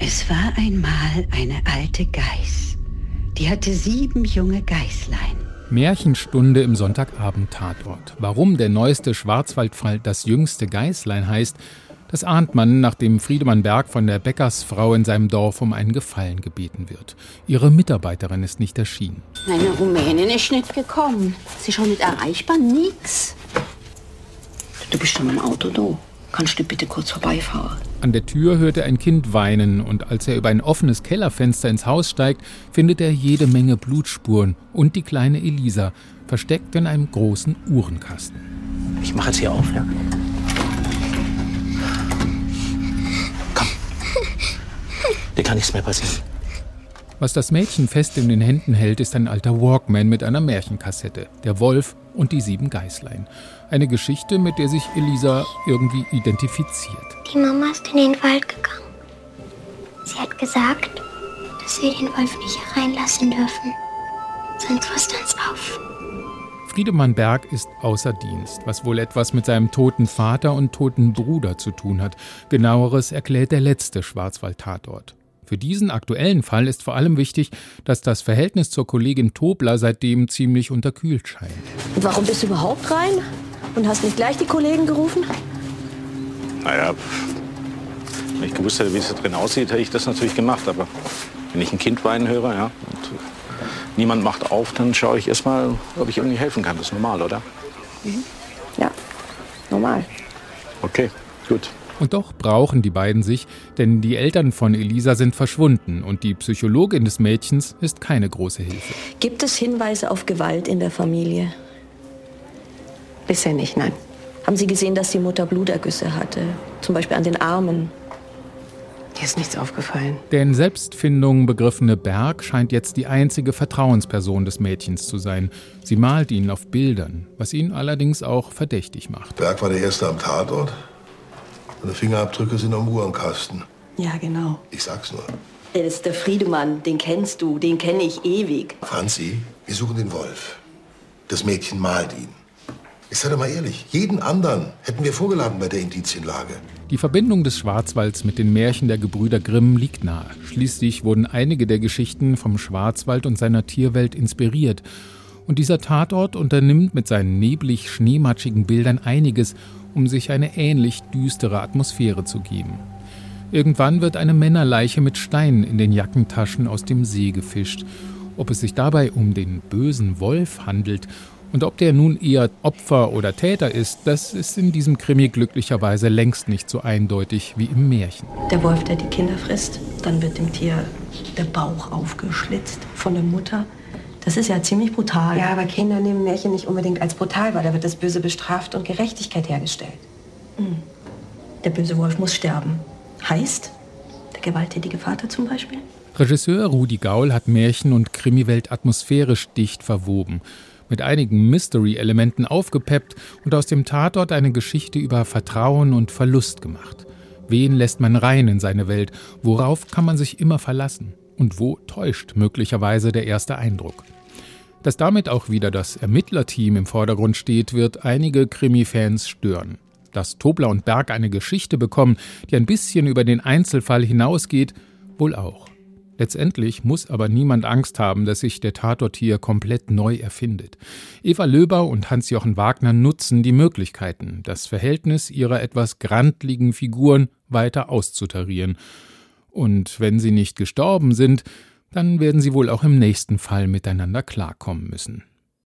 Es war einmal eine alte Geiß. Die hatte 7 junge Geißlein. Märchenstunde im Sonntagabend-Tatort. Warum der neueste Schwarzwaldfall das jüngste Geißlein heißt, das ahnt man, nachdem Friedemann Berg von der Bäckersfrau in seinem Dorf um einen Gefallen gebeten wird. Ihre Mitarbeiterin ist nicht erschienen. Meine Rumänin ist nicht gekommen. Sie ist schon nicht erreichbar, nix. Du bist schon im Auto da. Kannst du bitte kurz vorbeifahren? An der Tür hört er ein Kind weinen und als er über ein offenes Kellerfenster ins Haus steigt, findet er jede Menge Blutspuren und die kleine Elisa, versteckt in einem großen Uhrenkasten. Ich mache jetzt hier auf, ja? Komm. Dir kann nichts mehr passieren. Was das Mädchen fest in den Händen hält, ist ein alter Walkman mit einer Märchenkassette. Der Wolf und die 7 Geißlein. Eine Geschichte, mit der sich Elisa irgendwie identifiziert. Die Mama ist in den Wald gegangen. Sie hat gesagt, dass wir den Wolf nicht hereinlassen dürfen. Sonst frisst er uns auf. Friedemann Berg ist außer Dienst, was wohl etwas mit seinem toten Vater und toten Bruder zu tun hat. Genaueres erklärt der letzte Schwarzwald-Tatort. Für diesen aktuellen Fall ist vor allem wichtig, dass das Verhältnis zur Kollegin Tobler seitdem ziemlich unterkühlt scheint. Und warum bist du überhaupt rein? Und hast nicht gleich die Kollegen gerufen? Naja, wenn ich gewusst hätte, wie es da drin aussieht, hätte ich das natürlich gemacht. Aber wenn ich ein Kind weinen höre, ja, und niemand macht auf, dann schaue ich erst mal, ob ich irgendwie helfen kann. Das ist normal, oder? Ja, normal. Okay, gut. Und doch brauchen die beiden sich, denn die Eltern von Elisa sind verschwunden und die Psychologin des Mädchens ist keine große Hilfe. Gibt es Hinweise auf Gewalt in der Familie? Bisher nicht, nein. Haben Sie gesehen, dass die Mutter Blutergüsse hatte? Zum Beispiel an den Armen? Mir ist nichts aufgefallen. Der in Selbstfindung begriffene Berg scheint jetzt die einzige Vertrauensperson des Mädchens zu sein. Sie malt ihn auf Bildern, was ihn allerdings auch verdächtig macht. Berg war der Erste am Tatort. Seine Fingerabdrücke sind am Uhrenkasten. Ja, genau. Ich sag's nur. Das ist der Friedemann, den kennst du, den kenne ich ewig. Franzi, wir suchen den Wolf. Das Mädchen malt ihn. Ich sag doch mal ehrlich, jeden anderen hätten wir vorgeladen bei der Indizienlage. Die Verbindung des Schwarzwalds mit den Märchen der Gebrüder Grimm liegt nahe. Schließlich wurden einige der Geschichten vom Schwarzwald und seiner Tierwelt inspiriert. Und dieser Tatort unternimmt mit seinen neblig-schneematschigen Bildern einiges, um sich eine ähnlich düstere Atmosphäre zu geben. Irgendwann wird eine Männerleiche mit Steinen in den Jackentaschen aus dem See gefischt. Ob es sich dabei um den bösen Wolf handelt und ob der nun eher Opfer oder Täter ist, das ist in diesem Krimi glücklicherweise längst nicht so eindeutig wie im Märchen. Der Wolf, der die Kinder frisst, dann wird dem Tier der Bauch aufgeschlitzt von der Mutter. Das ist ja ziemlich brutal. Ja, aber Kinder nehmen Märchen nicht unbedingt als brutal, weil da wird das Böse bestraft und Gerechtigkeit hergestellt. Der böse Wolf muss sterben. Heißt, der gewalttätige Vater zum Beispiel? Regisseur Rudi Gaul hat Märchen und Krimiwelt atmosphärisch dicht verwoben, mit einigen Mystery-Elementen aufgepeppt und aus dem Tatort eine Geschichte über Vertrauen und Verlust gemacht. Wen lässt man rein in seine Welt? Worauf kann man sich immer verlassen? Und wo täuscht möglicherweise der erste Eindruck? Dass damit auch wieder das Ermittlerteam im Vordergrund steht, wird einige Krimi-Fans stören. Dass Tobler und Berg eine Geschichte bekommen, die ein bisschen über den Einzelfall hinausgeht, wohl auch. Letztendlich muss aber niemand Angst haben, dass sich der Tatort hier komplett neu erfindet. Eva Löber und Hans-Jochen Wagner nutzen die Möglichkeiten, das Verhältnis ihrer etwas grantligen Figuren weiter auszutarieren. Und wenn sie nicht gestorben sind, dann werden sie wohl auch im nächsten Fall miteinander klarkommen müssen.